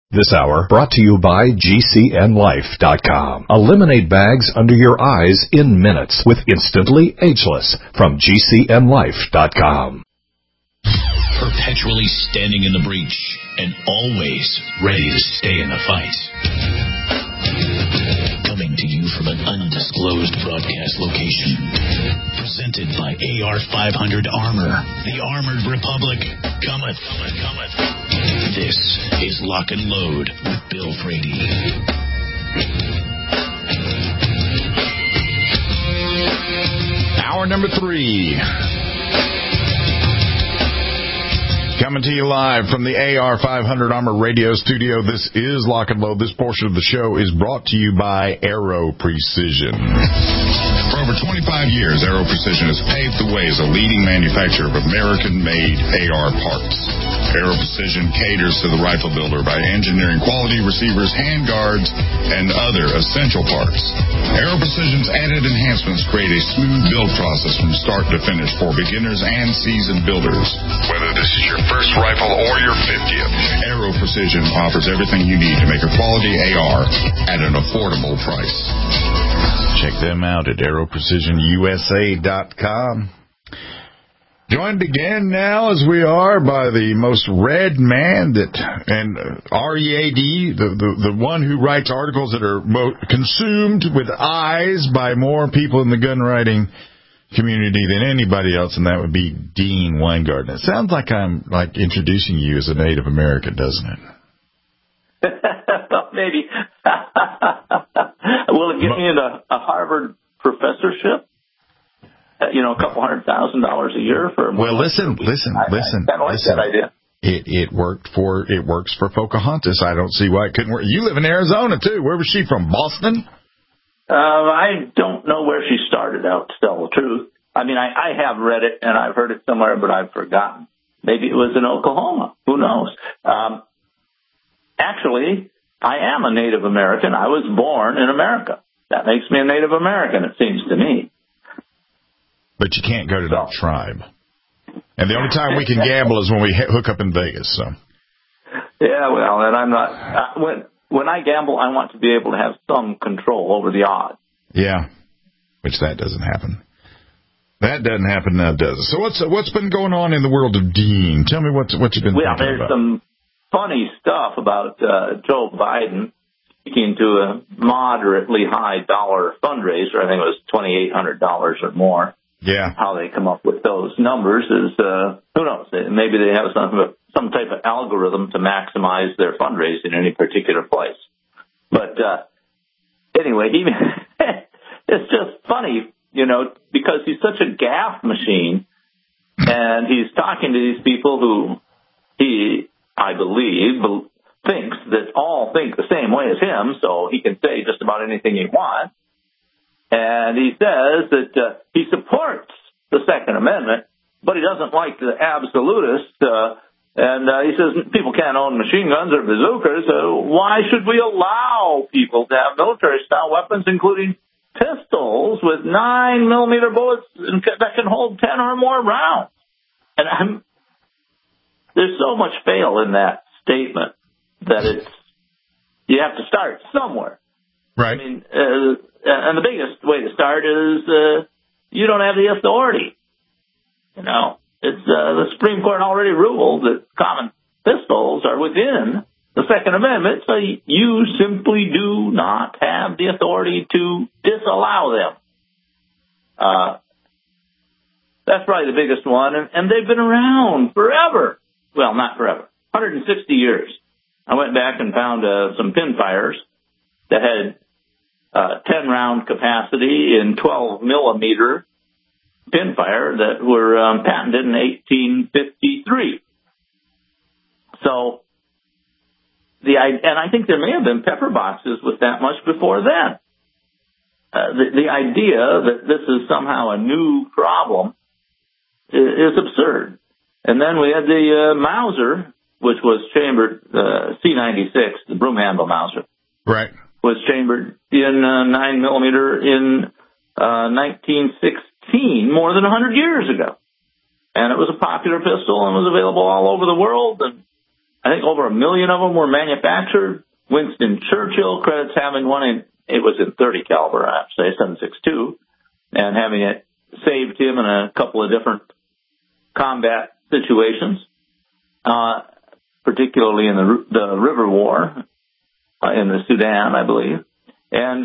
This hour brought to you by GCNLife.com. Eliminate bags under your eyes in minutes with Instantly Ageless from GCNLife.com. Perpetually standing in the breach and always ready to stay in the fight. Coming to you from an undisclosed broadcast location. Presented by AR-500 Armor. The Armored Republic cometh. This is Lock and Load with Bill Frady. Hour number 3. Coming to you live from the AR-500 Armor Radio Studio. This is Lock and Load. This portion of the show is brought to you by Aero Precision. For over 25 years, Aero Precision has paved the way as a leading manufacturer of American-made AR parts. Aero Precision caters to the rifle builder by engineering quality receivers, handguards, and other essential parts. Aero Precision's added enhancements create a smooth build process from start to finish for beginners and seasoned builders. Whether this is your first rifle or your 50th, Aero Precision offers everything you need to make a quality AR at an affordable price. Check them out at aeroprecisionusa.com. Joined again now as we are by the most read man READ, the one who writes articles that are consumed with eyes by more people in the gun writing community than anybody else, and that would be Dean Weingarten. It sounds like I'm introducing you as a Native American, doesn't it? Maybe. Will it get me into a Harvard professorship? A couple $100,000 a year for. Well, listen. I kind of like that idea. It works for Pocahontas. I don't see why it couldn't work. You live in Arizona too. Where was she from? Boston? I don't know where she started out, to tell the truth. I mean, I have read it and I've heard it somewhere, but I've forgotten. Maybe it was in Oklahoma. Who knows? Actually, I am a Native American. I was born in America. That makes me a Native American, it seems to me. But you can't go to that tribe. And the only time we can gamble is when we hook up in Vegas. So. Yeah, well, and I'm not. When I gamble, I want to be able to have some control over the odds. Yeah, which that doesn't happen. That doesn't happen now, does it? So what's been going on in the world of Dean? Tell me what you've been thinking about. Well, there's some funny stuff about Joe Biden speaking to a moderately high dollar fundraiser. I think it was $2,800 or more. Yeah. How they come up with those numbers is, who knows? Maybe they have some type of algorithm to maximize their fundraising in any particular place. But anyway, it's just funny, because he's such a gaffe machine, and he's talking to these people who he, I believe, thinks that all think the same way as him, so he can say just about anything he wants. And he says that he supports the Second Amendment, but he doesn't like the absolutists. And he says people can't own machine guns or bazookas. Why should we allow people to have military-style weapons, including pistols with 9mm bullets that can hold 10 or more rounds? And there's so much fail in that statement that you have to start somewhere. Right. I mean, and the biggest way to start is you don't have the authority. It's the Supreme Court already ruled that common pistols are within the Second Amendment, so you simply do not have the authority to disallow them. That's probably the biggest one, and they've been around forever. Well, not forever, 160 years. I went back and found some pinfires that had 10-round capacity in 12mm pinfire that were patented in 1853. So, and I think there may have been pepper boxes with that much before then. The idea that this is somehow a new problem is absurd. And then we had the Mauser, which was chambered, C96, the broom handle Mauser. Right. Was chambered in 9mm in 1916, more than 100 years ago. And it was a popular pistol and was available all over the world. And I think over 1 million of them were manufactured. Winston Churchill credits having one it was in .30 caliber, I have to say, .762, and having it saved him in a couple of different combat situations, particularly in the River War in the Sudan, I believe. And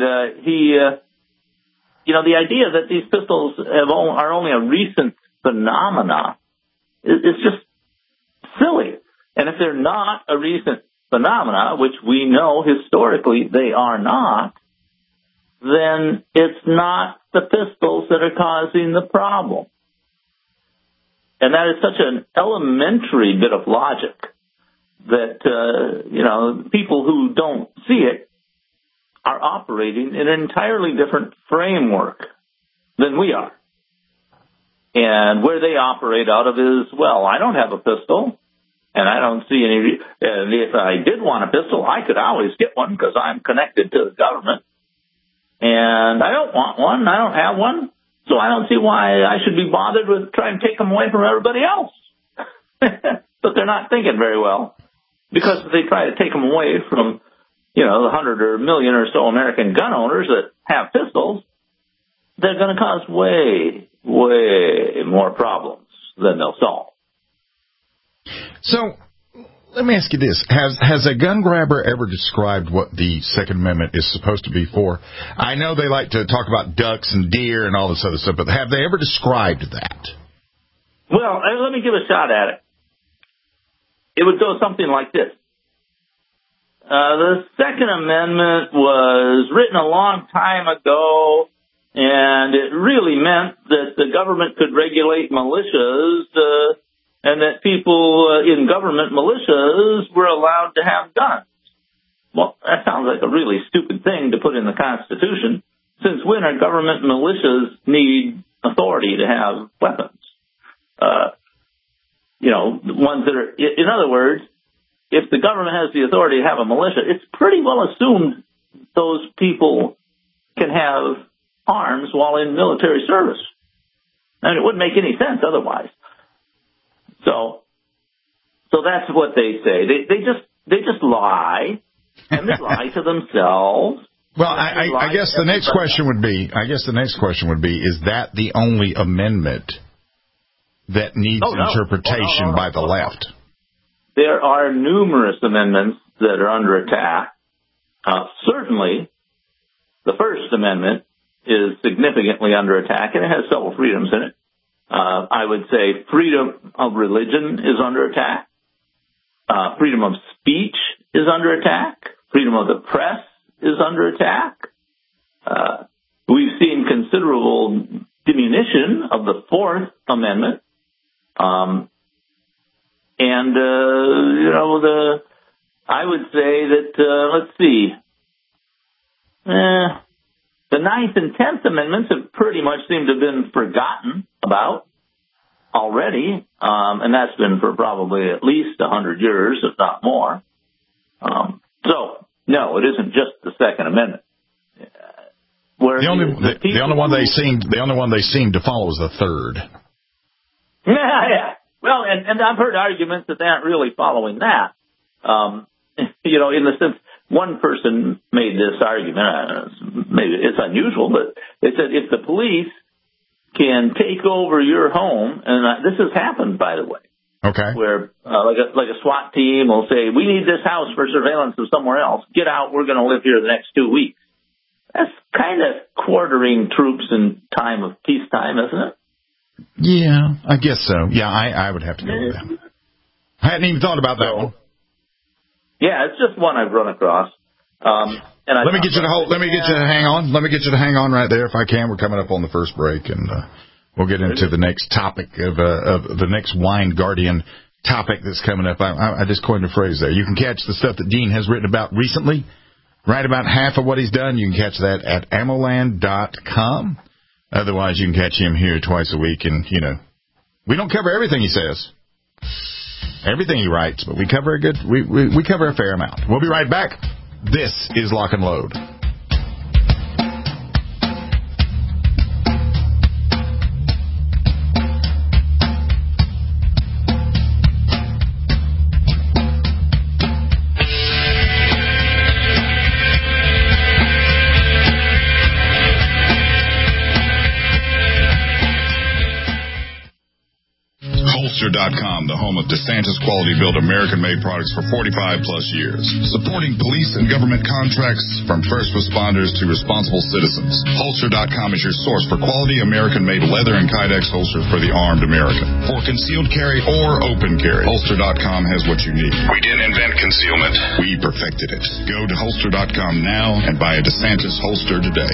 the idea that these pistols are only a recent phenomena is just silly. And if they're not a recent phenomena, which we know historically they are not, then it's not the pistols that are causing the problem. And that is such an elementary bit of logic that, people who don't see it are operating in an entirely different framework than we are. And where they operate out of is, well, I don't have a pistol, and I don't see any. And if I did want a pistol, I could always get one because I'm connected to the government. And I don't want one. I don't have one. So I don't see why I should be bothered with trying to take them away from everybody else. But they're not thinking very well, because if they try to take them away from, the 100 or 1 million or so American gun owners that have pistols, they're going to cause way, way more problems than they'll solve. So let me ask you this. Has a gun grabber ever described what the Second Amendment is supposed to be for? I know they like to talk about ducks and deer and all this other stuff, but have they ever described that? Well, let me give a shot at it. It would go something like this. The Second Amendment was written a long time ago, and it really meant that the government could regulate militias, and that people in government militias were allowed to have guns. Well, that sounds like a really stupid thing to put in the Constitution, since when are government militias need authority to have weapons? The ones that are, in other words, if the government has the authority to have a militia, it's pretty well assumed those people can have arms while in military service. I mean, it wouldn't make any sense otherwise. So that's what they say. They just lie, and they lie to themselves. Well, I guess the next question would be, is that the only amendment that needs interpretation by the left? There are numerous amendments that are under attack. Certainly, the First Amendment is significantly under attack, and it has several freedoms in it. I would say freedom of religion is under attack. Freedom of speech is under attack. Freedom of the press is under attack. We've seen considerable diminution of the Fourth Amendment. I would say that, let's see, the Ninth and Tenth Amendments have pretty much seemed to have been forgotten about already, and that's been for probably at least 100 years, if not more. So, no, it isn't just the Second Amendment. The only one they seem to follow is the Third. Yeah. Well, and I've heard arguments that they aren't really following that. In the sense, one person made this argument, maybe it's unusual, but they said if the police can take over your home, and this has happened, by the way. Okay. Where, like a SWAT team will say, we need this house for surveillance of somewhere else. Get out, we're going to live here the next 2 weeks. That's kind of quartering troops in time of peacetime, isn't it? Yeah, I guess so. Yeah, I would have to go with that. I hadn't even thought about that one. Yeah, it's just one I've run across. Let me get you to hang on right there if I can. We're coming up on the first break, and we'll get into the next topic of the next Wine Guardian topic that's coming up. I just coined a phrase there. You can catch the stuff that Dean has written about recently. Right about half of what he's done. You can catch that at ammoland.com. Otherwise, you can catch him here twice a week, and we don't cover everything he says, everything he writes, but we cover we cover a fair amount. We'll be right back. This is Lock and Load. Holster.com, the home of DeSantis quality-built American-made products for 45-plus years. Supporting police and government contracts from first responders to responsible citizens. Holster.com is your source for quality American-made leather and Kydex holsters for the armed American. For concealed carry or open carry, Holster.com has what you need. We didn't invent concealment. We perfected it. Go to Holster.com now and buy a DeSantis holster today.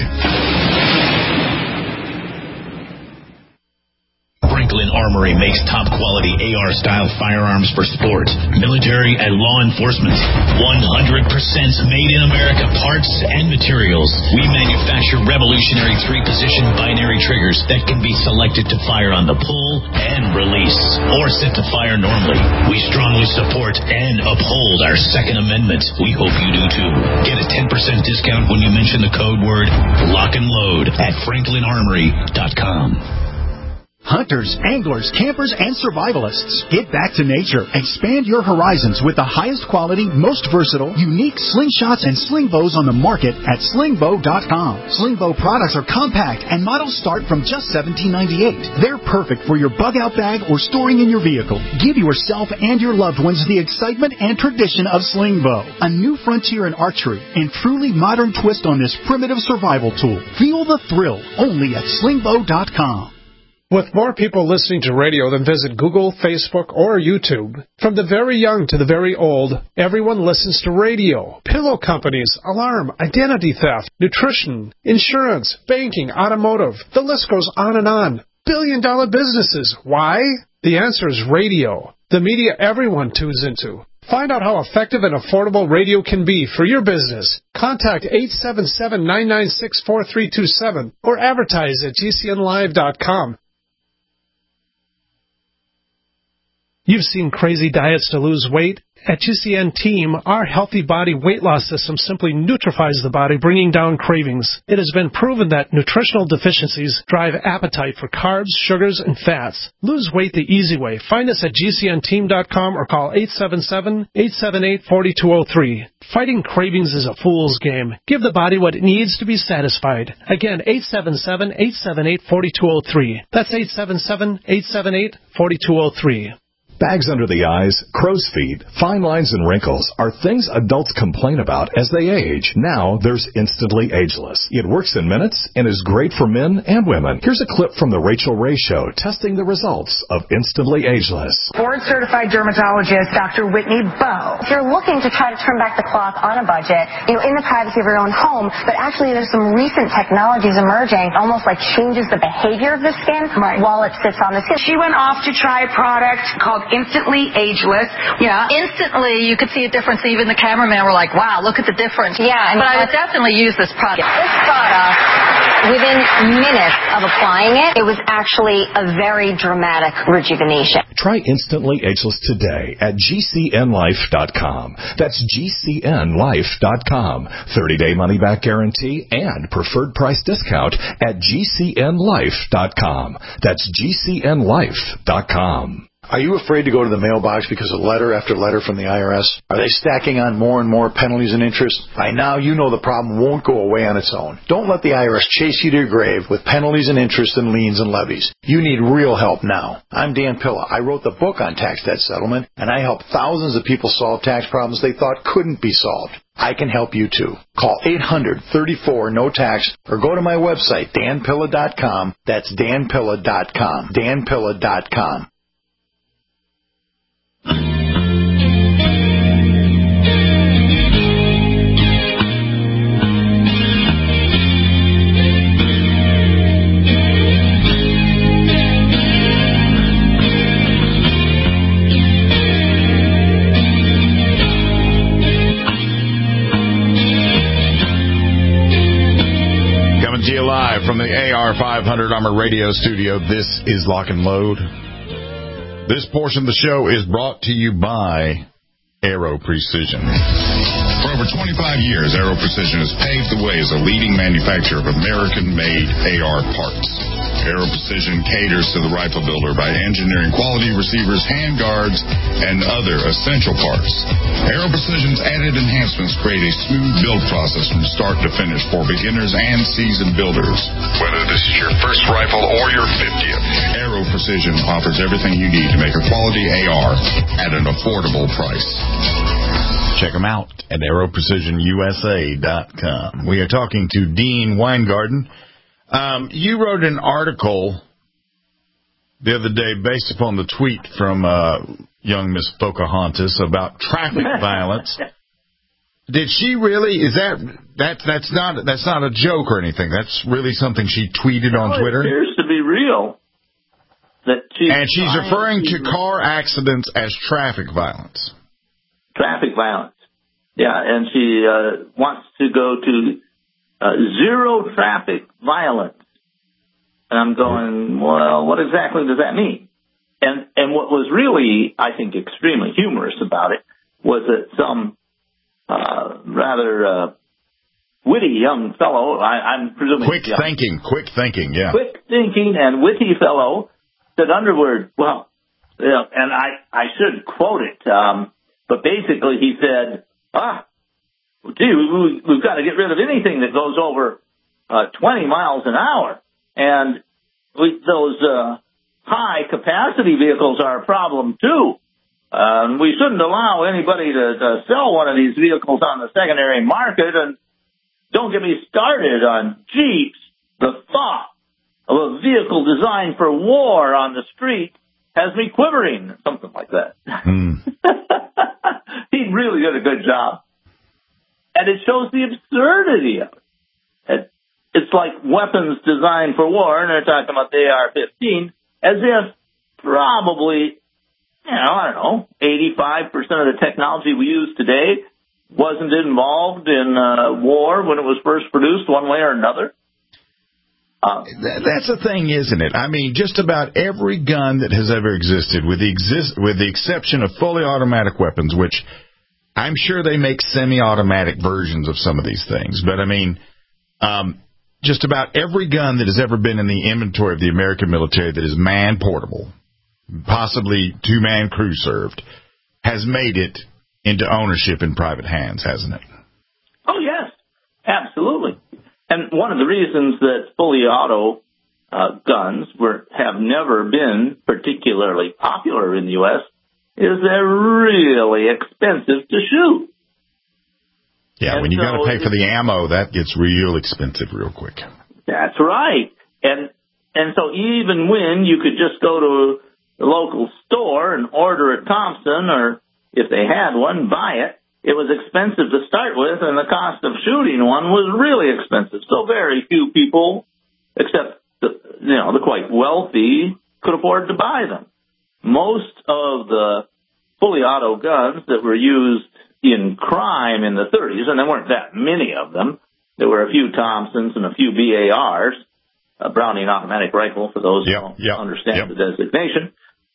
Franklin Armory makes top-quality AR-style firearms for sport, military, and law enforcement. 100% made in America parts and materials. We manufacture revolutionary 3-position binary triggers that can be selected to fire on the pull and release, or set to fire normally. We strongly support and uphold our Second Amendment. We hope you do too. Get a 10% discount when you mention the code word Lock and Load at FranklinArmory.com. Hunters, anglers, campers, and survivalists, get back to nature. Expand your horizons with the highest quality, most versatile, unique slingshots and sling bows on the market at slingbow.com. Slingbow products are compact and models start from just $17.98. They're perfect for your bug-out bag or storing in your vehicle. Give yourself and your loved ones the excitement and tradition of Slingbow, a new frontier in archery and truly modern twist on this primitive survival tool. Feel the thrill only at slingbow.com. With more people listening to radio than visit Google, Facebook, or YouTube, from the very young to the very old, everyone listens to radio. Pillow companies, alarm, identity theft, nutrition, insurance, banking, automotive. The list goes on and on. Billion-dollar businesses. Why? The answer is radio, the media everyone tunes into. Find out how effective and affordable radio can be for your business. Contact 877-996-4327 or advertise at GCNlive.com. You've seen crazy diets to lose weight. At GCN Team, our healthy body weight loss system simply neutralifies the body, bringing down cravings. It has been proven that nutritional deficiencies drive appetite for carbs, sugars, and fats. Lose weight the easy way. Find us at GCNteam.com or call 877-878-4203. Fighting cravings is a fool's game. Give the body what it needs to be satisfied. Again, 877-878-4203. That's 877-878-4203. Bags under the eyes, crow's feet, fine lines, and wrinkles are things adults complain about as they age. Now there's Instantly Ageless. It works in minutes and is great for men and women. Here's a clip from the Rachel Ray Show testing the results of Instantly Ageless. Board-certified dermatologist Dr. Whitney Bowe. If you're looking to try to turn back the clock on a budget, in the privacy of your own home, but actually there's some recent technologies emerging, almost like changes the behavior of the skin while it sits on the skin. She went off to try a product called Instantly Ageless. Yeah. Instantly, you could see a difference. Even the cameramen were like, wow, look at the difference. Yeah. But I would definitely use this product. This product, within minutes of applying it, it was actually a very dramatic rejuvenation. Try Instantly Ageless today at GCNlife.com. That's GCNlife.com. 30-day money-back guarantee and preferred price discount at GCNlife.com. That's GCNlife.com. Are you afraid to go to the mailbox because of letter after letter from the IRS? Are they stacking on more and more penalties and interest? By now, you know the problem won't go away on its own. Don't let the IRS chase you to your grave with penalties and interest and liens and levies. You need real help now. I'm Dan Pilla. I wrote the book on tax debt settlement, and I help thousands of people solve tax problems they thought couldn't be solved. I can help you too. Call 800-34-NO-TAX or go to my website, danpilla.com. That's danpilla.com. danpilla.com. Coming to you live from the AR500 Armor Radio Studio, this is Lock and Load. This portion of the show is brought to you by Aero Precision. For over 25 years, Aero Precision has paved the way as a leading manufacturer of American-made AR parts. Aero Precision caters to the rifle builder by engineering quality receivers, handguards, and other essential parts. Aero Precision's added enhancements create a smooth build process from start to finish for beginners and seasoned builders. Whether this is your first rifle or your 50th, Aero Precision offers everything you need to make a quality AR at an affordable price. Check them out at aeroprecisionusa.com. We are talking to Dean Weingarten. You wrote an article the other day based upon the tweet from young Miss Pocahontas about traffic violence. Did she really? Is that's not a joke or anything? That's really something she tweeted on Twitter? It appears to be real. She's referring to car accidents as traffic violence. Traffic violence. Yeah, and she wants to go to zero traffic violence. And I'm going, well, what exactly does that mean? And what was really, I think, extremely humorous about it was that some rather witty young fellow, I'm presuming... Quick thinking, yeah. Quick thinking and witty fellow said Underwood, well, and I should quote it, but basically he said, we've got to get rid of anything that goes over 20 miles an hour. And those high-capacity vehicles are a problem, too. We shouldn't allow anybody to sell one of these vehicles on the secondary market. And don't get me started on Jeeps. The thought of a vehicle designed for war on the street has me quivering, something like that. He really did a good job. And it shows the absurdity of it. It's like weapons designed for war, and they're talking about the AR-15, as if probably, 85% of the technology we use today wasn't involved in war when it was first produced one way or another. That's the thing, isn't it? I mean, just about every gun that has ever existed, with the exception of fully automatic weapons, which I'm sure they make semi-automatic versions of some of these things. But, I mean, just about every gun that has ever been in the inventory of the American military that is man-portable, possibly two-man crew served, has made it into ownership in private hands, hasn't it? Oh, yes, absolutely. And one of the reasons that fully auto guns have never been particularly popular in the U.S. is they're really expensive to shoot. Yeah, when you got to pay for the ammo, that gets real expensive real quick. That's right. And so even when you could just go to the local store and order a Thompson, or if they had one, buy it, it was expensive to start with, and the cost of shooting one was really expensive. So very few people, except the quite wealthy, could afford to buy them. Most of the fully auto guns that were used in crime in the 30s, and there weren't that many of them. There were a few Thompsons and a few BARs, a Browning automatic rifle for those who don't understand the designation.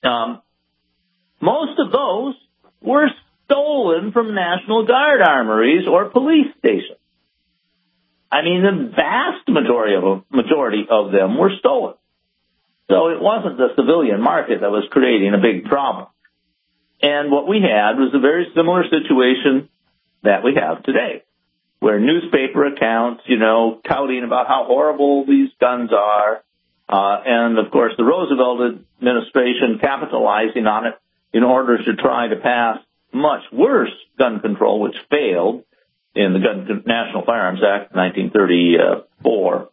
Most of those were stolen from National Guard armories or police stations. I mean, the vast majority of them were stolen. So it wasn't the civilian market that was creating a big problem. And what we had was a very similar situation that we have today, where newspaper accounts, touting about how horrible these guns are, and, of course, the Roosevelt administration capitalizing on it in order to try to pass much worse gun control, which failed in the National Firearms Act of 1934.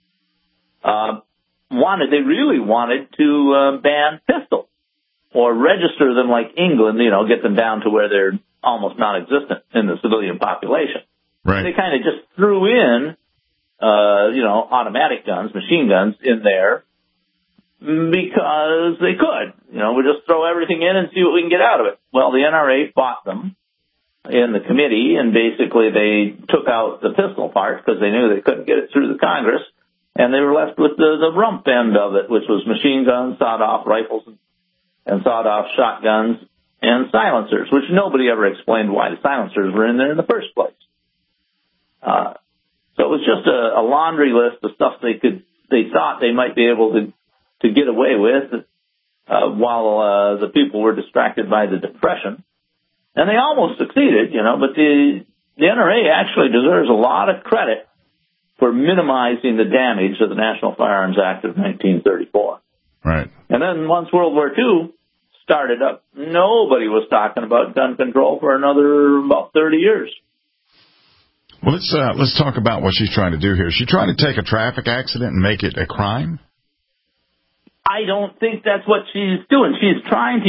They really wanted to ban pistols or register them like England, get them down to where they're almost non-existent in the civilian population. Right. They kind of just threw in, automatic guns, machine guns in there because they could. We just throw everything in and see what we can get out of it. Well, the NRA fought them in the committee, and basically they took out the pistol part because they knew they couldn't get it through the Congress, and they were left with the rump end of it, which was machine guns, sawed-off rifles, and sawed-off shotguns, and silencers, which nobody ever explained why the silencers were in there in the first place. was just a laundry list of stuff they thought they might be able to get away with while the people were distracted by the Depression. And they almost succeeded, but the NRA actually deserves a lot of credit for minimizing the damage of the National Firearms Act of 1934. Right. And then once World War II started up, nobody was talking about gun control for another about 30 years. Well, let's talk about what she's trying to do here. Is she trying to take a traffic accident and make it a crime? I don't think that's what she's doing. She's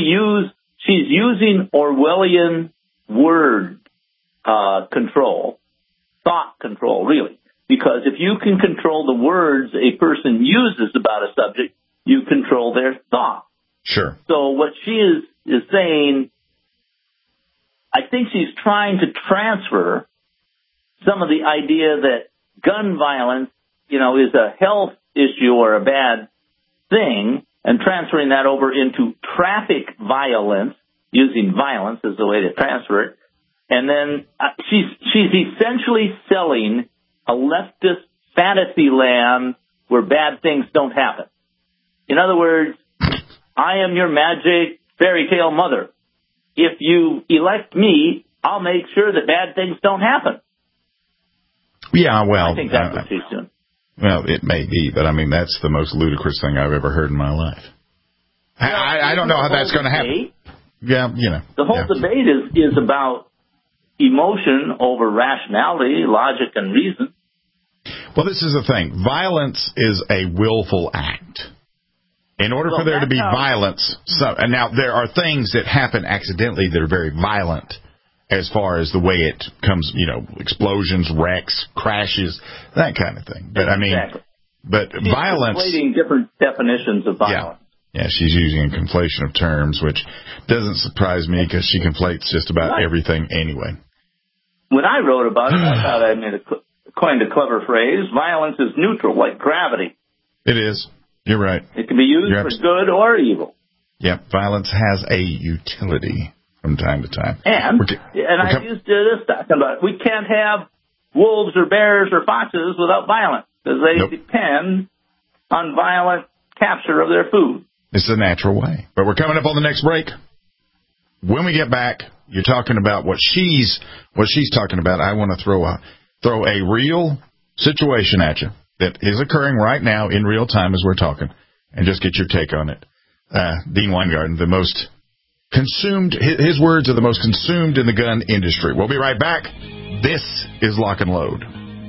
using Orwellian word control, thought control, really. Because if you can control the words a person uses about a subject, you control their thought. Sure. So what she is saying, I think she's trying to transfer some of the idea that gun violence, is a health issue or a bad thing, and transferring that over into traffic violence, using violence as the way to transfer it. And then she's essentially selling a leftist fantasy land where bad things don't happen. In other words, I am your magic fairy tale mother. If you elect me, I'll make sure that bad things don't happen. Yeah, well, I think that's what she's doing. Well, it may be, but I mean, that's the most ludicrous thing I've ever heard in my life. Well, I don't know how that's going to happen. Yeah, The whole debate is about emotion over rationality, logic, and reason. Well, this is the thing. Violence is a willful act. In order for there to be violence, and now there are things that happen accidentally that are very violent as far as the way it comes, explosions, wrecks, crashes, that kind of thing. But exactly. She's violence. Conflating different definitions of violence. Yeah, she's using a conflation of terms, which doesn't surprise me because she conflates just about everything anyway. When I wrote about it, I thought I coined a clever phrase. Violence is neutral, like gravity. It is. You're right. It can be used for good or evil. Yep, violence has a utility from time to time. And I used this talking about we can't have wolves or bears or foxes without violence because they depend on violent capture of their food. It's a natural way. But we're coming up on the next break. When we get back, you're talking about what she's talking about. I want to throw a real situation at you that is occurring right now in real time as we're talking, and just get your take on it. Dean Weingarten, the most consumed, his words are the most consumed in the gun industry. We'll be right back. This is Lock and Load.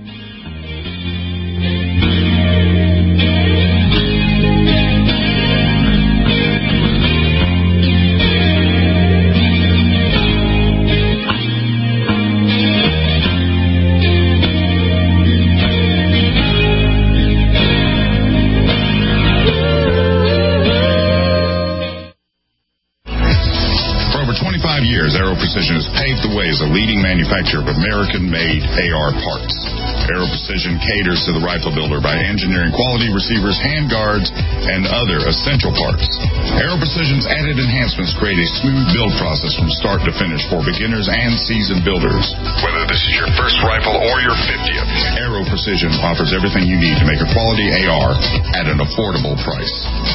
Aero Precision has paved the way as a leading manufacturer of American-made AR parts. Aero Precision caters to the rifle builder by engineering quality receivers, handguards, and other essential parts. Aero Precision's added enhancements create a smooth build process from start to finish for beginners and seasoned builders. Whether this is your first rifle or your 50th, Aero Precision offers everything you need to make a quality AR at an affordable price.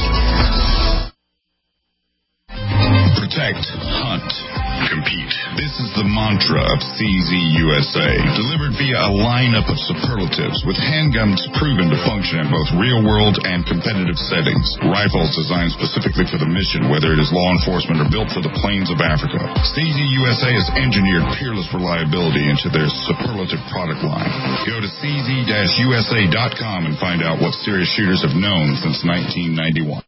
Protect, hunt, compete. This is the mantra of CZ USA, delivered via a lineup of superlatives with handguns proven to function in both real-world and competitive settings. Rifles designed specifically for the mission, whether it is law enforcement or built for the plains of Africa. CZ USA has engineered peerless reliability into their superlative product line. Go to cz-usa.com and find out what serious shooters have known since 1991.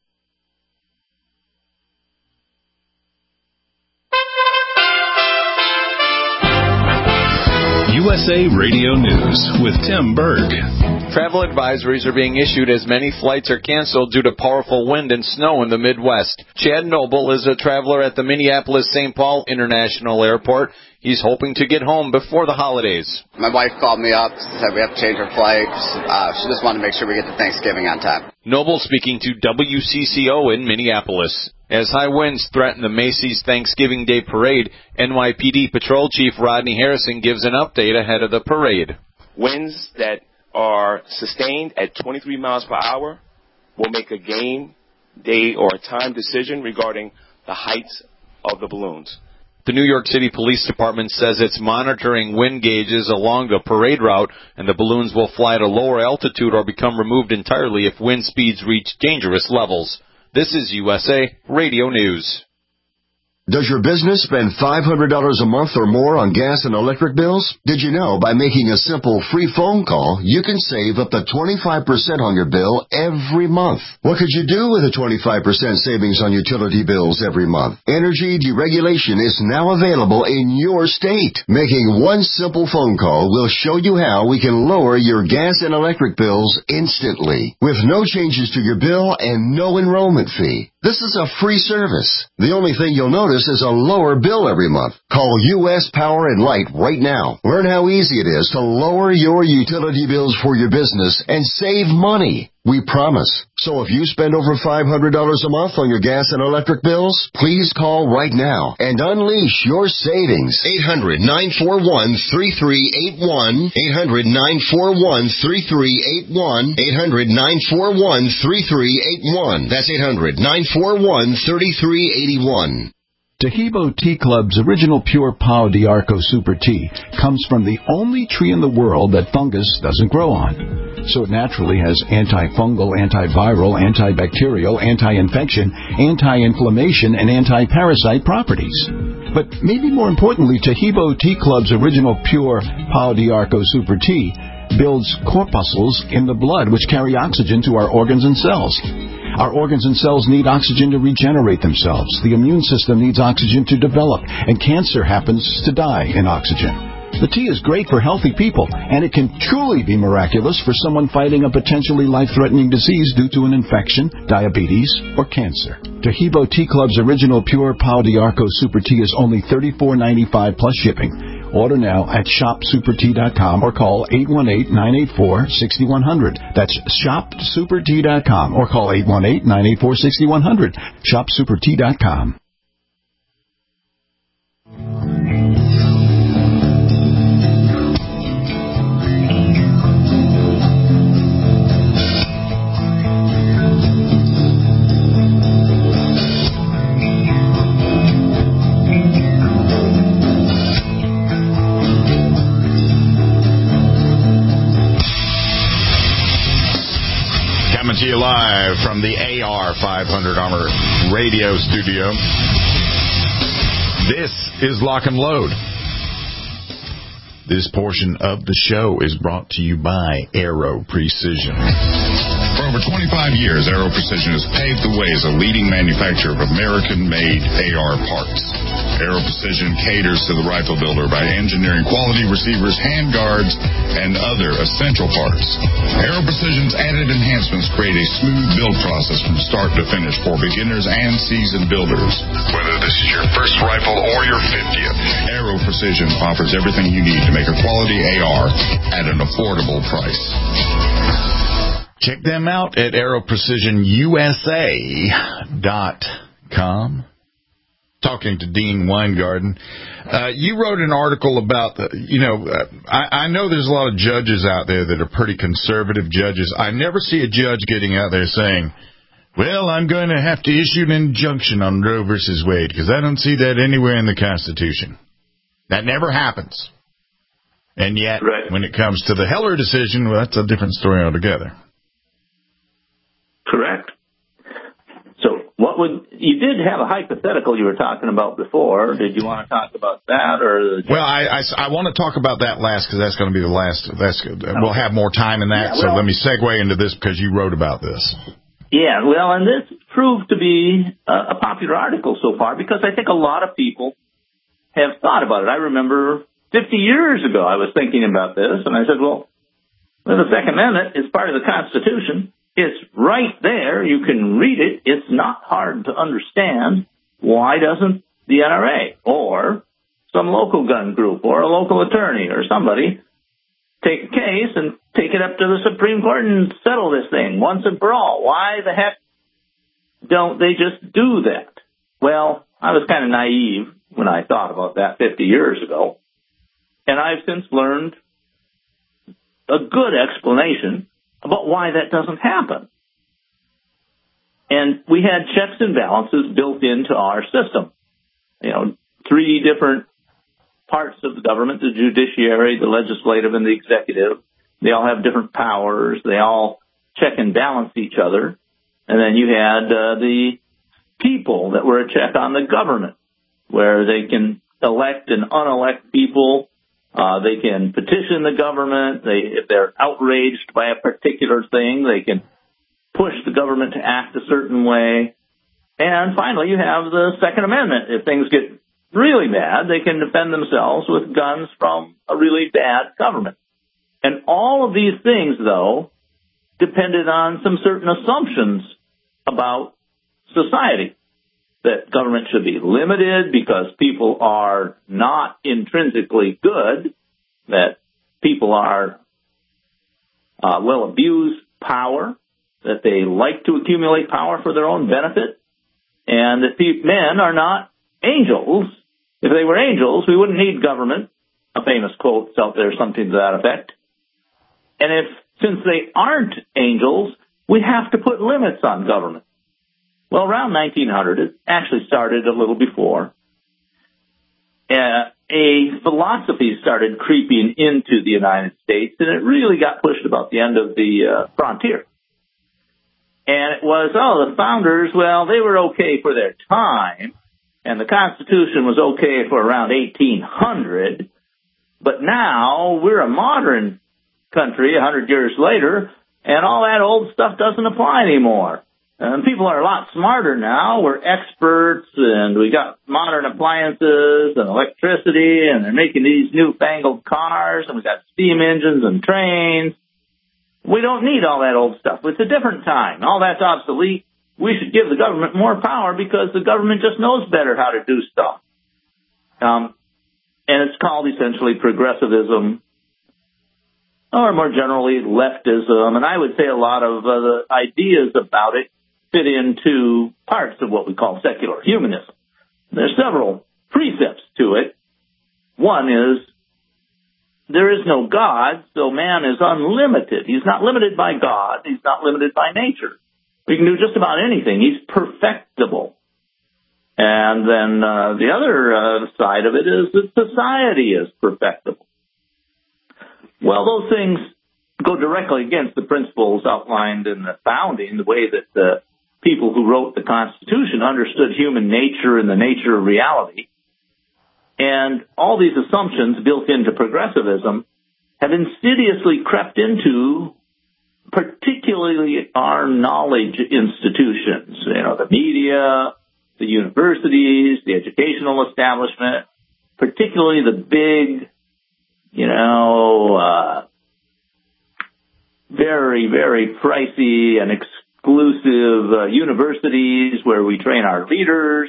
USA Radio News with Tim Berg. Travel advisories are being issued as many flights are canceled due to powerful wind and snow in the Midwest. Chad Noble is a traveler at the Minneapolis-St. Paul International Airport. He's hoping to get home before the holidays. My wife called me up, said we have to change our flights. She just wanted to make sure we get to Thanksgiving on time. Noble speaking to WCCO in Minneapolis. As high winds threaten the Macy's Thanksgiving Day Parade, NYPD Patrol Chief Rodney Harrison gives an update ahead of the parade. Winds that are sustained at 23 miles per hour will make a game, day, or time decision regarding the heights of the balloons. The New York City Police Department says it's monitoring wind gauges along the parade route, and the balloons will fly at a lower altitude or become removed entirely if wind speeds reach dangerous levels. This is USA Radio News. Does your business spend $500 a month or more on gas and electric bills? Did you know by making a simple free phone call, you can save up to 25% on your bill every month? What could you do with a 25% savings on utility bills every month? Energy deregulation is now available in your state. Making one simple phone call will show you how we can lower your gas and electric bills instantly, with no changes to your bill and no enrollment fee. This is a free service. The only thing you'll notice is a lower bill every month. Call U.S. Power and Light right now. Learn how easy it is to lower your utility bills for your business and save money. We promise. So if you spend over $500 a month on your gas and electric bills, please call right now and unleash your savings. 800-941-3381. 800-941-3381. 800-941-3381. That's 800-941-3381. Tahibo Tea Club's original pure Pau d'Arco Super Tea comes from the only tree in the world that fungus doesn't grow on. So it naturally has antifungal, antiviral, antibacterial, anti-infection, anti-inflammation, and anti-parasite properties. But maybe more importantly, Tahibo Tea Club's original pure Pau d'Arco Super Tea builds corpuscles in the blood which carry oxygen to our organs and cells. Our organs and cells need oxygen to regenerate themselves. The immune system needs oxygen to develop, and cancer happens to die in oxygen. The tea is great for healthy people, and it can truly be miraculous for someone fighting a potentially life-threatening disease due to an infection, diabetes, or cancer. Tahibo Tea Club's original pure Pau d'Arco Super Tea is only $34.95 plus shipping. Order now at shopsupertea.com or call 818-984-6100. That's shopsupertea.com or call 818-984-6100. Shopsupertea.com. Coming to you live from the AR500 Armor radio studio. This is Lock and Load. This portion of the show is brought to you by Aero Precision. For over 25 years, Aero Precision has paved the way as a leading manufacturer of American-made AR parts. Aero Precision caters to the rifle builder by engineering quality receivers, handguards, and other essential parts. Aero Precision's added enhancements create a smooth build process from start to finish for beginners and seasoned builders. Whether this is your first rifle or your 50th, Aero Precision offers everything you need to make a quality AR at an affordable price. Check them out at aeroprecisionusa.com. Talking to Dean Weingarten. You wrote an article about, I know there's a lot of judges out there that are pretty conservative judges. I never see a judge getting out there saying, well, I'm going to have to issue an injunction on Roe versus Wade, because I don't see that anywhere in the Constitution. That never happens. And yet, when it comes to the Heller decision, well, that's a different story altogether. Correct. So you did have a hypothetical you were talking about before. Did you want to talk about that? Well, I want to talk about that last, because that's going to be the last. We'll have more time in that, so let me segue into this because you wrote about this. Yeah, well, and this proved to be a popular article so far because I think a lot of people have thought about it. I remember 50 years ago I was thinking about this, and I said, well, the Second Amendment is part of the Constitution. It's right there. You can read it. It's not hard to understand. Why doesn't the NRA or some local gun group or a local attorney or somebody take a case and take it up to the Supreme Court and settle this thing once and for all? Why the heck don't they just do that? Well, I was kind of naive when I thought about that 50 years ago. And I've since learned a good explanation about why that doesn't happen. And we had checks and balances built into our system. 3 different parts of the government, the judiciary, the legislative, and the executive. They all have different powers. They all check and balance each other. And then you had the people that were a check on the government, where they can elect and unelect people. They can petition the government. If they're outraged by a particular thing, they can push the government to act a certain way. And finally, you have the Second Amendment. If things get really bad, they can defend themselves with guns from a really bad government. And all of these things, though, depended on some certain assumptions about society. That government should be limited because people are not intrinsically good, that people are will abuse power, that they like to accumulate power for their own benefit, and that men are not angels. If they were angels, we wouldn't need government. A famous quote is out there, something to that effect. And since they aren't angels, we have to put limits on government. Well, around 1900, it actually started a little before, a philosophy started creeping into the United States, and it really got pushed about the end of the frontier. And it was, the founders, well, they were okay for their time, and the Constitution was okay for around 1800, but now we're a modern country 100 years later, and all that old stuff doesn't apply anymore. And people are a lot smarter now. We're experts, and we got modern appliances and electricity, and they're making these newfangled cars, and we got steam engines and trains. We don't need all that old stuff. It's a different time. All that's obsolete. We should give the government more power because the government just knows better how to do stuff. And it's called essentially progressivism, or more generally leftism. And I would say a lot of the ideas about it fit into parts of what we call secular humanism. There's several precepts to it. One is, there is no God, so man is unlimited. He's not limited by God. He's not limited by nature. We can do just about anything. He's perfectible. And then the other side of it is that society is perfectible. Well, those things go directly against the principles outlined in the founding, the way that the people who wrote the Constitution understood human nature and the nature of reality. And all these assumptions built into progressivism have insidiously crept into particularly our knowledge institutions, the media, the universities, the educational establishment, particularly the big, very, very pricey and exclusive universities where we train our leaders.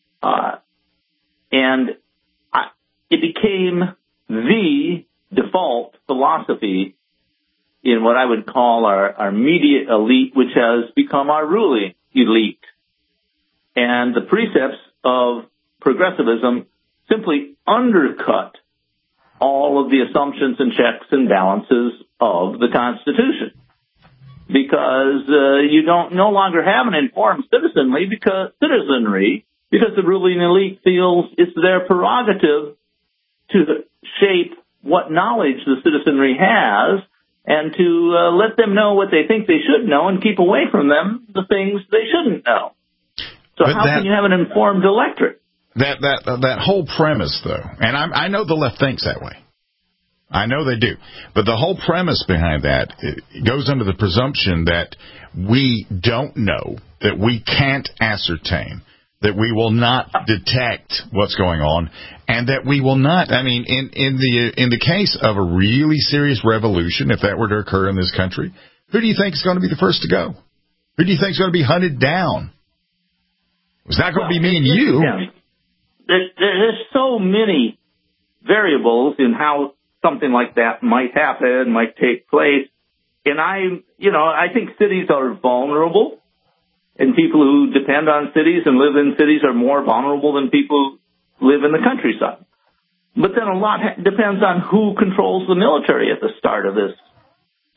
And it became the default philosophy in what I would call our media elite, which has become our ruling elite. And the precepts of progressivism simply undercut all of the assumptions and checks and balances of the Constitution, because you no longer have an informed citizenry because the ruling elite feels it's their prerogative to shape what knowledge the citizenry has and to let them know what they think they should know and keep away from them the things they shouldn't know. So how can you have an informed electorate? That whole premise, though, and I know the left thinks that way. I know they do. But the whole premise behind that goes under the presumption that we don't know, that we can't ascertain, that we will not detect what's going on, and that we will not, in the case of a really serious revolution, if that were to occur in this country, who do you think is going to be the first to go? Who do you think is going to be hunted down? It's not going to be me and you. There's so many variables in how something like that might happen, might take place. And I think cities are vulnerable, and people who depend on cities and live in cities are more vulnerable than people who live in the countryside. But then a lot depends on who controls the military at the start of this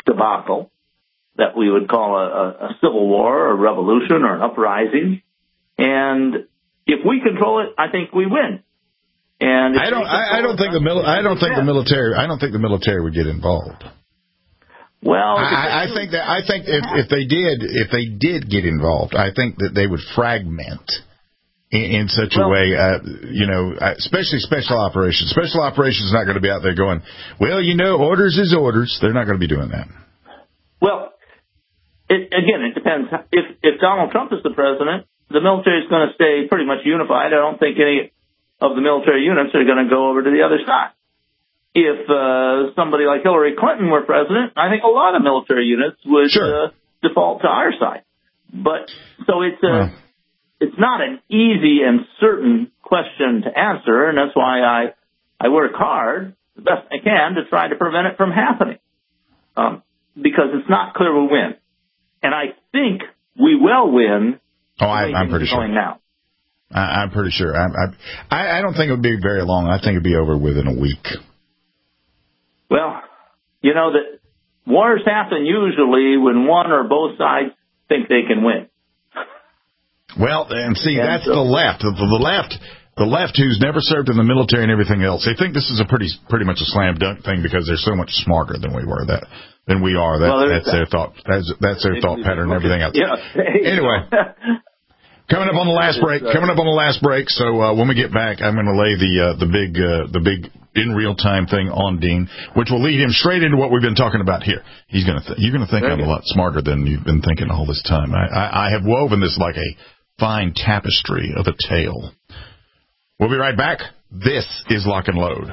debacle that we would call a civil war or a revolution or an uprising. And if we control it, I think we win. And I don't think the military would get involved. Well, I think if they did get involved, I think that they would fragment in such a way, especially special operations. Special operations is not going to be out there going, well, orders is orders. They're not going to be doing that. Well, it depends. If Donald Trump is the president, the military is going to stay pretty much unified. I don't think any of the military units are going to go over to the other side. If somebody like Hillary Clinton were president, I think a lot of military units would default to our side. But so it's not an easy and certain question to answer, and that's why I work hard the best I can to try to prevent it from happening, because it's not clear we'll win, and I think we will win. Oh, I'm pretty sure. Now. I'm pretty sure. I don't think it would be very long. I think it'd be over within a week. Well, that wars happen usually when one or both sides think they can win. Well, and see, that's the left. The left who's never served in the military and everything else. They think this is a pretty much a slam dunk thing because they're so much smarter than we are. That's their thought. That's their thought pattern and everything else. Yeah. Anyway. Coming up on the last break. So when we get back, I'm going to lay the big in real time thing on Dean, which will lead him straight into what we've been talking about here. You're going to think I'm a lot smarter than you've been thinking all this time. I have woven this like a fine tapestry of a tale. We'll be right back. This is Lock and Load.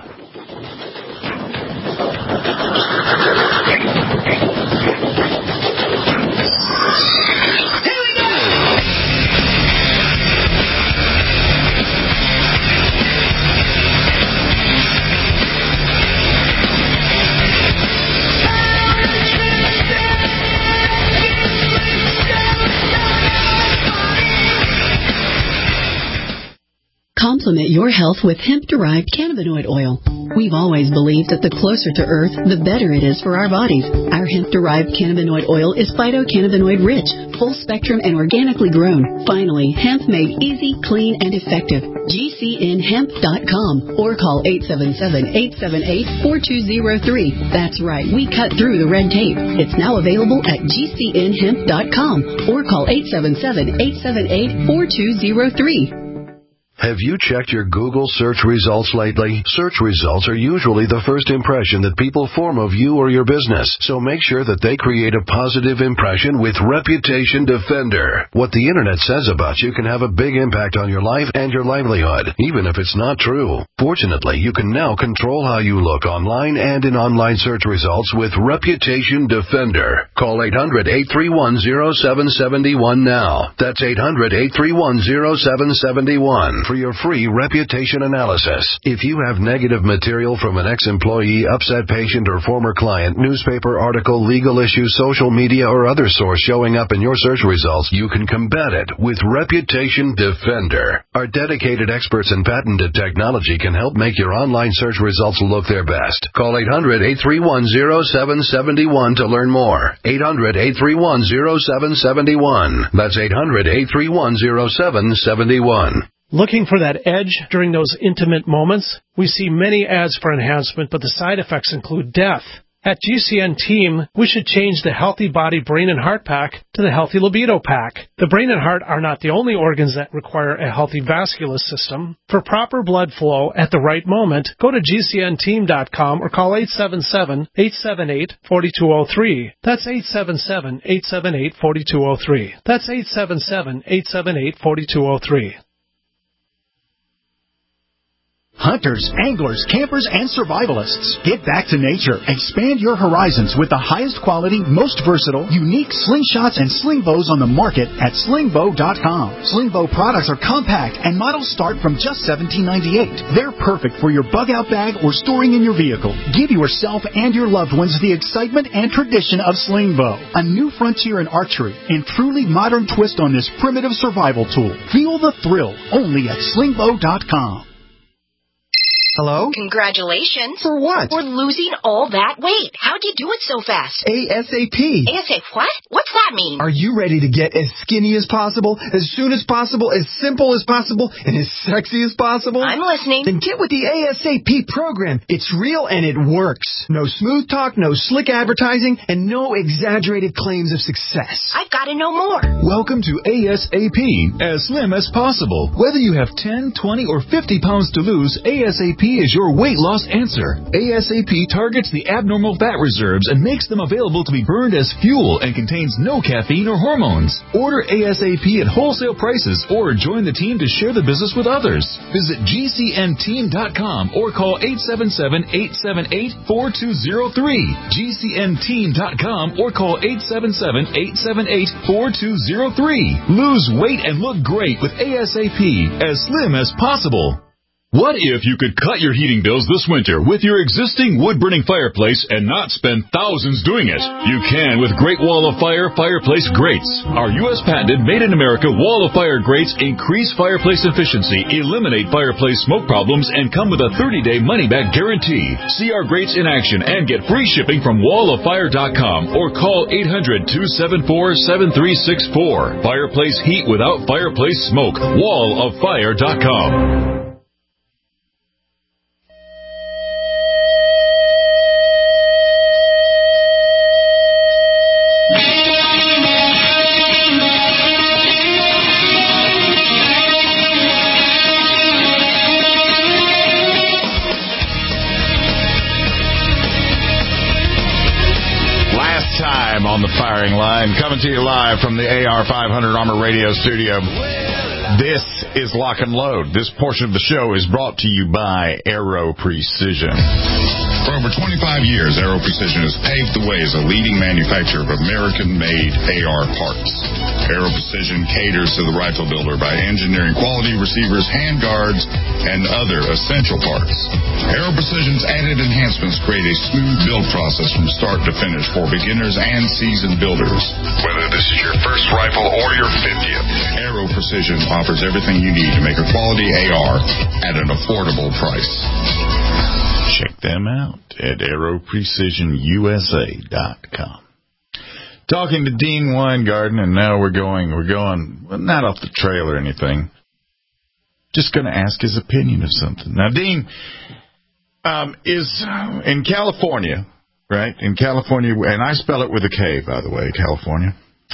Complement your health with hemp-derived cannabinoid oil. We've always believed that the closer to Earth, the better it is for our bodies. Our hemp-derived cannabinoid oil is phytocannabinoid rich, full spectrum, and organically grown. Finally, hemp made easy, clean, and effective. GCNhemp.com or call 877-878-4203. That's right, we cut through the red tape. It's now available at GCNhemp.com or call 877-878-4203. Have you checked your Google search results lately? Search results are usually the first impression that people form of you or your business, so make sure that they create a positive impression with Reputation Defender. What the internet says about you can have a big impact on your life and your livelihood, even if it's not true. Fortunately, you can now control how you look online and in online search results with Reputation Defender. Call 800-831-0771 now. That's 800-831-0771. For your free reputation analysis. If you have negative material from an ex-employee, upset patient, or former client, newspaper article, legal issue, social media, or other source showing up in your search results, you can combat it with Reputation Defender. Our dedicated experts in patented technology can help make your online search results look their best. Call 800-831-0771 to learn more. 800-831-0771. That's 800-831-0771. Looking for that edge during those intimate moments? We see many ads for enhancement, but the side effects include death. At GCN Team, we should change the Healthy Body, Brain, and Heart Pack to the Healthy Libido Pack. The brain and heart are not the only organs that require a healthy vascular system. For proper blood flow at the right moment, go to GCNteam.com or call 877-878-4203. That's 877-878-4203. That's 877-878-4203. Hunters, anglers, campers, and survivalists. Get back to nature. Expand your horizons with the highest quality, most versatile, unique slingshots and sling bows on the market at slingbow.com. Sling bow products are compact and models start from just $17.98. They're perfect for your bug-out bag or storing in your vehicle. Give yourself and your loved ones the excitement and tradition of sling bow. A new frontier in archery and truly modern twist on this primitive survival tool. Feel the thrill only at slingbow.com. Hello? Congratulations. For what? For losing all that weight. How'd you do it so fast? ASAP. ASAP what? What's that mean? Are you ready to get as skinny as possible, as soon as possible, as simple as possible, and as sexy as possible? I'm listening. Then get with the ASAP program. It's real and it works. No smooth talk, no slick advertising, and no exaggerated claims of success. I've got to know more. Welcome to ASAP, as slim as possible. Whether you have 10, 20, or 50 pounds to lose, ASAP is your weight loss answer. ASAP targets the abnormal fat reserves and makes them available to be burned as fuel and contains no caffeine or hormones. Order ASAP at wholesale prices or join the team to share the business with others. Visit GCNteam.com or call 877-878-4203. GCNteam.com or call 877-878-4203. Lose weight and look great with ASAP, as slim as possible. What if you could cut your heating bills this winter with your existing wood-burning fireplace and not spend thousands doing it? You can with Great Wall of Fire fireplace grates. Our U.S. patented made-in-America Wall of Fire grates increase fireplace efficiency, eliminate fireplace smoke problems, and come with a 30-day money-back guarantee. See our grates in action and get free shipping from walloffire.com or call 800-274-7364. Fireplace heat without fireplace smoke. walloffire.com. On the firing line, coming to you live from the AR500 Armor Radio studio. This is Lock and Load. This portion of the show is brought to you by Aero Precision. For over 25 years, Aero Precision has paved the way as a leading manufacturer of American-made AR parts. Aero Precision caters to the rifle builder by engineering quality receivers, handguards, and other essential parts. Aero Precision's added enhancements create a smooth build process from start to finish for beginners and seasoned builders. Whether this is your first rifle or your 50th, Aero Precision offers everything you need to make a quality AR at an affordable price. Check them out at aeroprecisionusa.com. Talking to Dean Weingarten, and now we're going, well, not off the trail or anything. Just going to ask his opinion of something. Now, Dean is in California, right? In California, and I spell it with a K, by the way, California.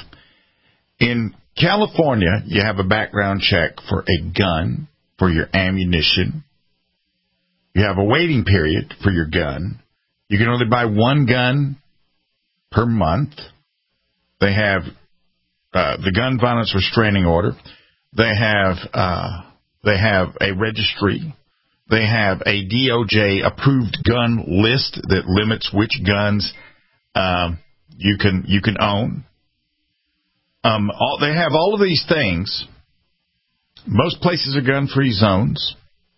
In California, you have a background check for a gun, for your ammunition. You have a waiting period for your gun. You can only buy one gun per month. They have the gun violence restraining order. They have a registry. They have a DOJ approved gun list that limits which guns you can own. They have all of these things. Most places are gun-free zones.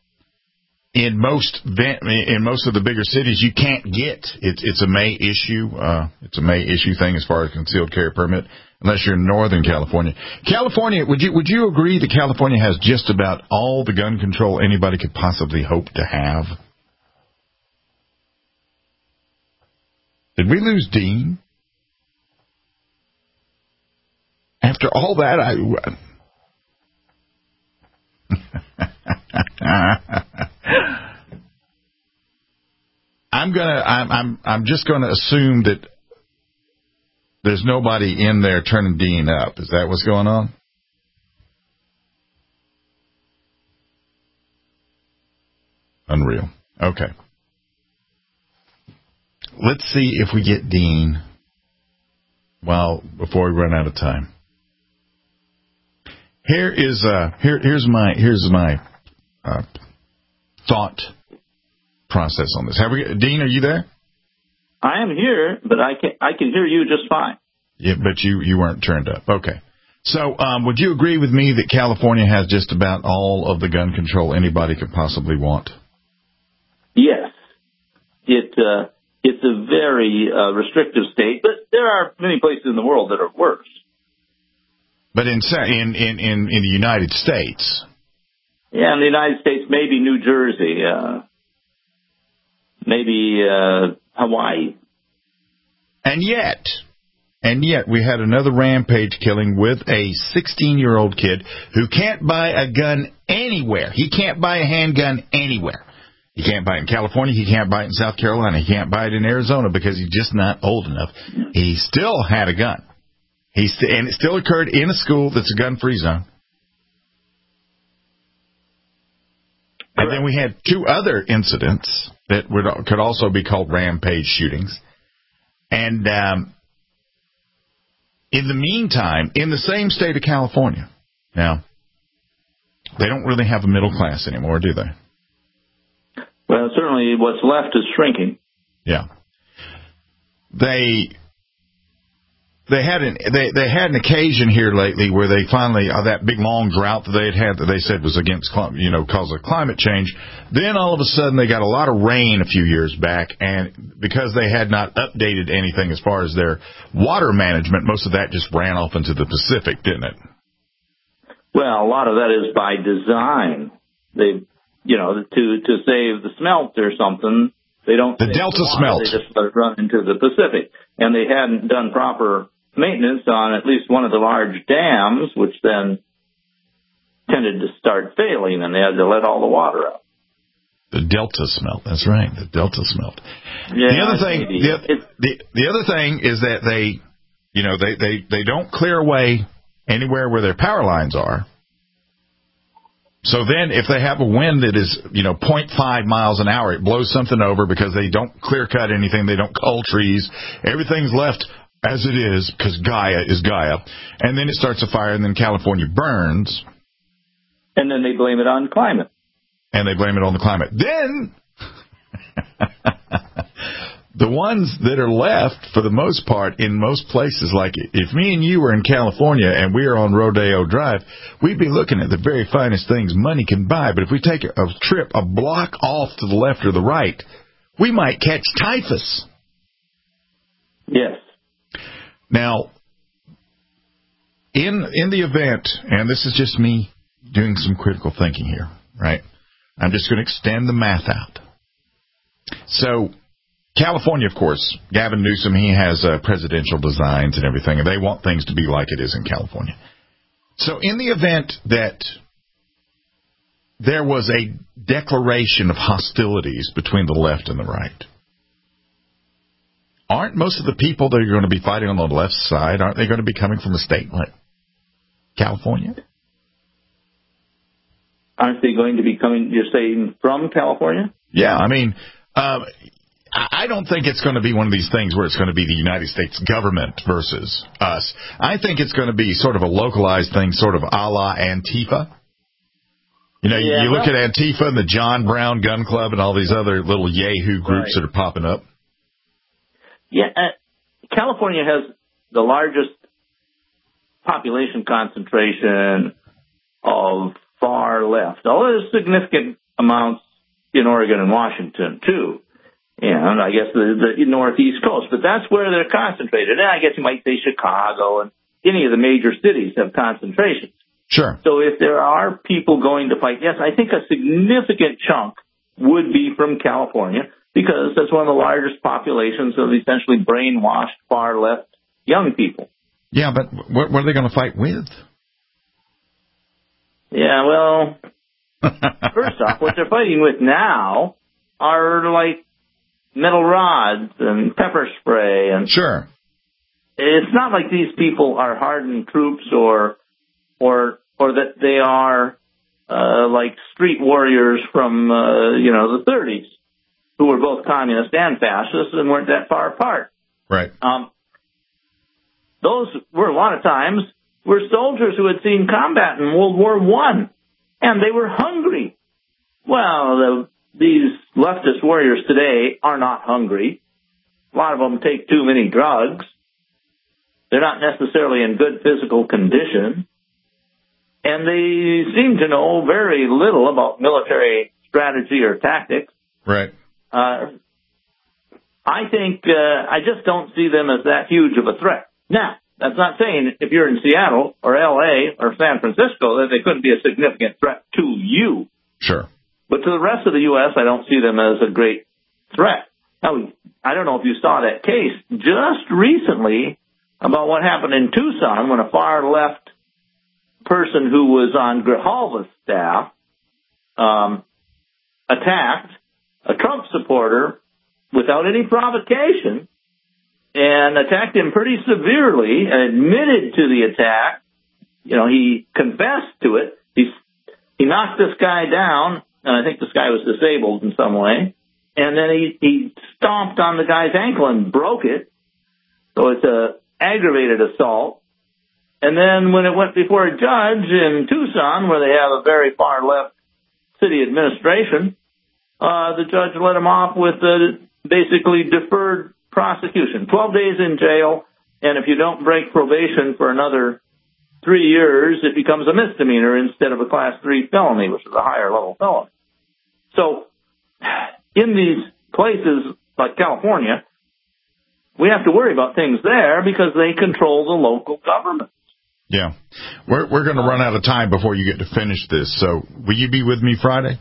In most of the bigger cities, you can't get it's a May issue. It's a May issue thing as far as concealed carry permit, unless you're in Northern California. California, would you agree that California has just about all the gun control anybody could possibly hope to have? Did we lose Dean? After all that, I'm just gonna assume that there's nobody in there turning Dean up. Is that what's going on? Unreal. Okay. Let's see if we get Dean before we run out of time. Here's my thought process on this. Dean, are you there? I am here, but I can hear you just fine. Yeah, but you weren't turned up. Okay. So, would you agree with me that California has just about all of the gun control anybody could possibly want? Yes. It's a very restrictive state, but there are many places in the world that are worse. But in the United States. Yeah, in the United States, maybe New Jersey. maybe Hawaii. And yet, we had another rampage killing with a 16-year-old kid who can't buy a gun anywhere. He can't buy a handgun anywhere. He can't buy it in California. He can't buy it in South Carolina. He can't buy it in Arizona because he's just not old enough. He still had a gun. And it still occurred in a school that's a gun-free zone. And then we had two other incidents that could also be called rampage shootings. And in the meantime, in the same state of California, now, they don't really have a middle class anymore, do they? Well, certainly what's left is shrinking. Yeah. They had an occasion here lately where they finally that big long drought that they had that they said was against cause of climate change. Then all of a sudden they got a lot of rain a few years back, and because they had not updated anything as far as their water management, most of that just ran off into the Pacific, didn't it? Well, a lot of that is by design. They, to save the smelt or something, they don't. The Delta smelt. They just let it run into the Pacific, and they hadn't done proper maintenance on at least one of the large dams, which then tended to start failing, and they had to let all the water out. The Delta smelt. That's right. The Delta smelt. Yeah, the other thing is that they don't clear away anywhere where their power lines are. So then if they have a wind that is, 0.5 miles an hour, it blows something over because they don't clear cut anything. They don't cull trees. Everything's left as it is because Gaia is Gaia. And then it starts a fire, and then California burns. And then they blame it on climate. And they blame it on the climate. Then the ones that are left, for the most part, in most places, like if me and you were in California and we are on Rodeo Drive, we'd be looking at the very finest things money can buy. But if we take a trip a block off to the left or the right, we might catch typhus. Yes. Now, in the event, and this is just me doing some critical thinking here, right? I'm just going to extend the math out. So, California, of course, Gavin Newsom, he has presidential designs and everything, and they want things to be like it is in California. So in the event that there was a declaration of hostilities between the left and the right, aren't most of the people that are going to be fighting on the left side, aren't they going to be coming from a state like California? Aren't they going to be coming, you're saying, from California? Yeah, I mean, I don't think it's going to be one of these things where it's going to be the United States government versus us. I think it's going to be sort of a localized thing, sort of a la Antifa. You look at Antifa and the John Brown Gun Club and all these other little Yahoo groups that are popping up. Yeah, California has the largest population concentration of far left. Although there's significant amounts in Oregon and Washington, too. And I guess the northeast coast. But that's where they're concentrated. And I guess you might say Chicago and any of the major cities have concentrations. Sure. So if there are people going to fight, yes, I think a significant chunk would be from California because that's one of the largest populations of essentially brainwashed far left young people. Yeah, but what are they going to fight with? Yeah, well, first off, what they're fighting with now are like metal rods and pepper spray. And sure. It's not like these people are hardened troops or that they are like street warriors from, the 30s who were both communist and fascist and weren't that far apart. Right. Those were a lot of times were soldiers who had seen combat in World War I, and they were hungry. Well, these leftist warriors today are not hungry. A lot of them take too many drugs. They're not necessarily in good physical condition. And they seem to know very little about military strategy or tactics. Right. I think I just don't see them as that huge of a threat. Now, that's not saying if you're in Seattle or L.A. or San Francisco that they couldn't be a significant threat to you. Sure. But to the rest of the U.S., I don't see them as a great threat. Now, I don't know if you saw that case just recently about what happened in Tucson when a far-left person who was on Grijalva's staff attacked a Trump supporter without any provocation and attacked him pretty severely and admitted to the attack. You know, he confessed to it. He knocked this guy down, and I think this guy was disabled in some way, and then he stomped on the guy's ankle and broke it. So it's a aggravated assault. And then when it went before a judge in Tucson, where they have a very far-left city administration, the judge let him off with basically deferred prosecution, 12 days in jail, and if you don't break probation for another 3 years, it becomes a misdemeanor instead of a Class 3 felony, which is a higher-level felony. So in these places like California, we have to worry about things there because they control the local government. Yeah. We're going to run out of time before you get to finish this. So will you be with me Friday?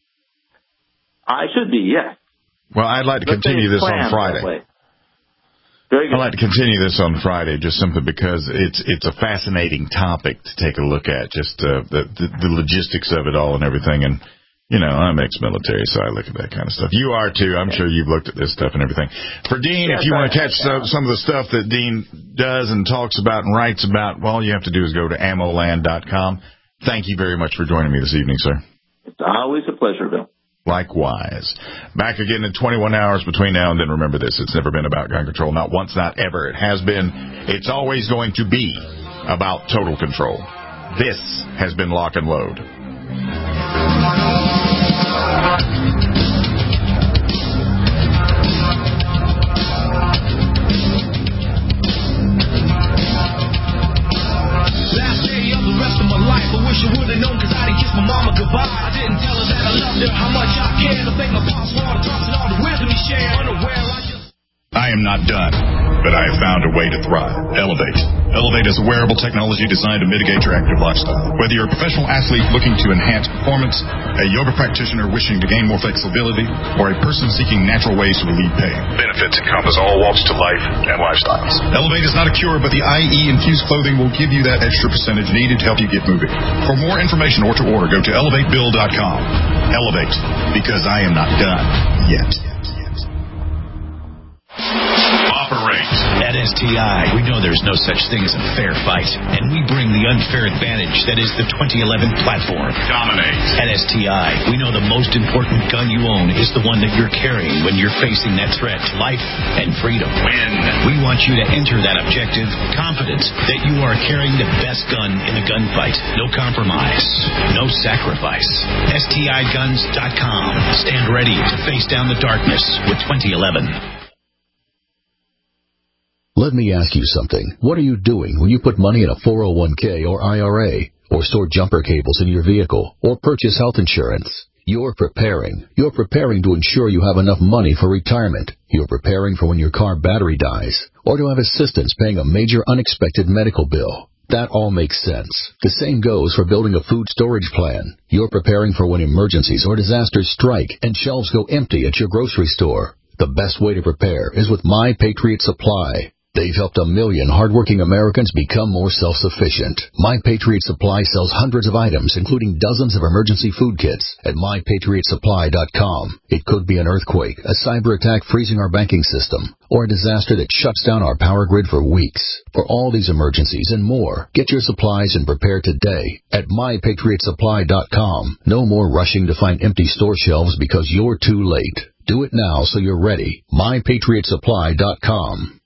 I should be, yes. Well, I'd like to continue this on Friday. Very good. I'd like to continue this on Friday just simply because it's a fascinating topic to take a look at, just the logistics of it all and everything. And, you know, I'm ex-military, so I look at that kind of stuff. You are, too. I'm sure you've looked at this stuff and everything. For Dean, if you want to catch some of the stuff that Dean does and talks about and writes about, well, all you have to do is go to ammoland.com. Thank you very much for joining me this evening, sir. It's always a pleasure, Bill. Likewise. Back again in 21 hours between now and then. Remember this, it's never been about gun control. Not once, not ever. It has been. It's always going to be about total control. This has been Lock and Load. Last day of the rest of my life, I wish I would have known because I didn't kiss my mama goodbye. I didn't tell her that I loved her, how much I cared. I thank my boss for all the talks and all the wisdom he shared. Unaware, I am not done, but I have found a way to thrive. Elevate. Elevate is a wearable technology designed to mitigate your active lifestyle. Whether you're a professional athlete looking to enhance performance, a yoga practitioner wishing to gain more flexibility, or a person seeking natural ways to relieve pain, benefits encompass all walks to life and lifestyles. Elevate is not a cure, but the IE-infused clothing will give you that extra percentage needed to help you get moving. For more information or to order, go to elevatebill.com. Elevate, because I am not done yet. Operate. At STI, we know there's no such thing as a fair fight, and we bring the unfair advantage that is the 2011 platform. Dominate. At STI, we know the most important gun you own is the one that you're carrying when you're facing that threat to life and freedom. Win. We want you to enter that objective confident that you are carrying the best gun in the gunfight. No compromise. No sacrifice. STIguns.com. Stand ready to face down the darkness with 2011. Let me ask you something. What are you doing when you put money in a 401k or IRA, or store jumper cables in your vehicle, or purchase health insurance? You're preparing. You're preparing to ensure you have enough money for retirement. You're preparing for when your car battery dies, or to have assistance paying a major unexpected medical bill. That all makes sense. The same goes for building a food storage plan. You're preparing for when emergencies or disasters strike and shelves go empty at your grocery store. The best way to prepare is with My Patriot Supply. They've helped 1 million hardworking Americans become more self-sufficient. My Patriot Supply sells hundreds of items, including dozens of emergency food kits at MyPatriotSupply.com. It could be an earthquake, a cyber attack freezing our banking system, or a disaster that shuts down our power grid for weeks. For all these emergencies and more, get your supplies and prepare today at MyPatriotSupply.com. No more rushing to find empty store shelves because you're too late. Do it now so you're ready. MyPatriotSupply.com.